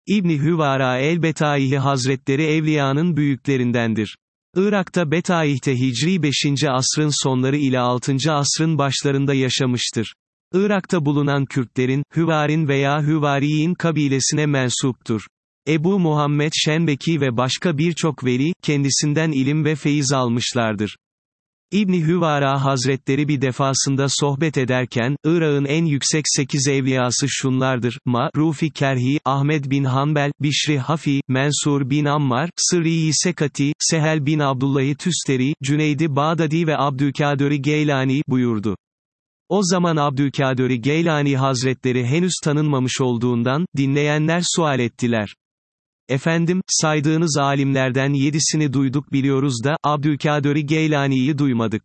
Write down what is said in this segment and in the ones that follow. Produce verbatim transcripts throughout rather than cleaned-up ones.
İbni Hüvara el-Betaihi Hazretleri evliyanın büyüklerindendir. Irak'ta Betaih'te Hicri beşinci asrın sonları ile altıncı asrın başlarında yaşamıştır. Irak'ta bulunan Kürtlerin, Hüvarin veya Hüvariyin kabilesine mensuptur. Ebu Muhammed Şenbeki ve başka birçok veli, kendisinden ilim ve feyiz almışlardır. İbni Hüvara Hazretleri bir defasında sohbet ederken, Irak'ın en yüksek sekiz evliyası şunlardır: Ma-Rufi Kerhi, Ahmed bin Hanbel, Bişri Hafi, Mensur bin Ammar, Sırri Sekati, Sehel bin Abdullahi Tüsteri, Cüneydi Bağdadi ve Abdülkadir Geylani buyurdu. O zaman Abdülkadir Geylani Hazretleri henüz tanınmamış olduğundan, dinleyenler sual ettiler. Efendim, saydığınız alimlerden yedisini duyduk biliyoruz da, Abdülkadir Geylani'yi duymadık.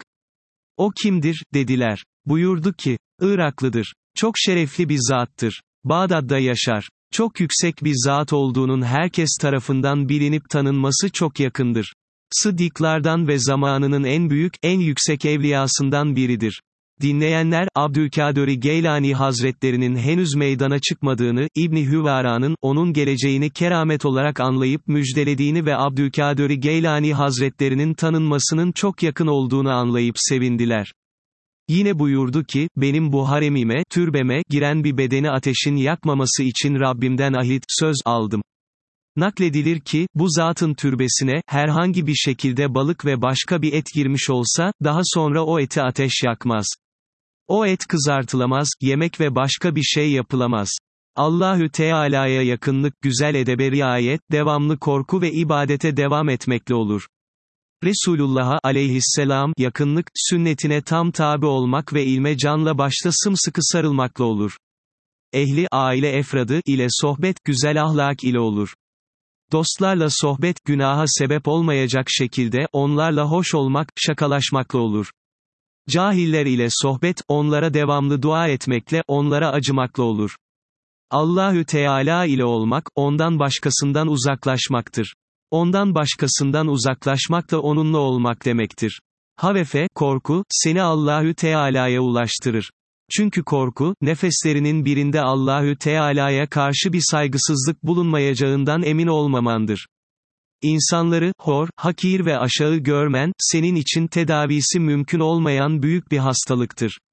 O kimdir, dediler. Buyurdu ki, Iraklıdır. Çok şerefli bir zattır. Bağdat'da yaşar. Çok yüksek bir zat olduğunun herkes tarafından bilinip tanınması çok yakındır. Sıddıklardan ve zamanının en büyük, en yüksek evliyasından biridir. Dinleyenler, Abdülkadir Geylani Hazretlerinin henüz meydana çıkmadığını, İbni Hüvara'nın, onun geleceğini keramet olarak anlayıp müjdelediğini ve Abdülkadir Geylani Hazretlerinin tanınmasının çok yakın olduğunu anlayıp sevindiler. Yine buyurdu ki, benim bu haremime, türbeme, giren bir bedeni ateşin yakmaması için Rabbimden ahit, söz aldım. Nakledilir ki, bu zatın türbesine, herhangi bir şekilde balık ve başka bir et girmiş olsa, daha sonra o eti ateş yakmaz. O et kızartılamaz, yemek ve başka bir şey yapılamaz. Allahü Teala'ya yakınlık, güzel edebe riayet, devamlı korku ve ibadete devam etmekle olur. Resulullah'a aleyhisselam yakınlık, sünnetine tam tabi olmak ve ilme canla başla sımsıkı sarılmakla olur. Ehli, aile efradı ile sohbet, güzel ahlak ile olur. Dostlarla sohbet, günaha sebep olmayacak şekilde, onlarla hoş olmak, şakalaşmakla olur. Cahiller ile sohbet, onlara devamlı dua etmekle, onlara acımakla olur. Allahü Teala ile olmak, ondan başkasından uzaklaşmaktır. Ondan başkasından uzaklaşmak da onunla olmak demektir. Havefe, korku, seni Allahü Teala'ya ulaştırır. Çünkü korku, nefeslerinin birinde Allahü Teala'ya karşı bir saygısızlık bulunmayacağından emin olmamandır. İnsanları, hor, hakir ve aşağı görmen, senin için tedavisi mümkün olmayan büyük bir hastalıktır.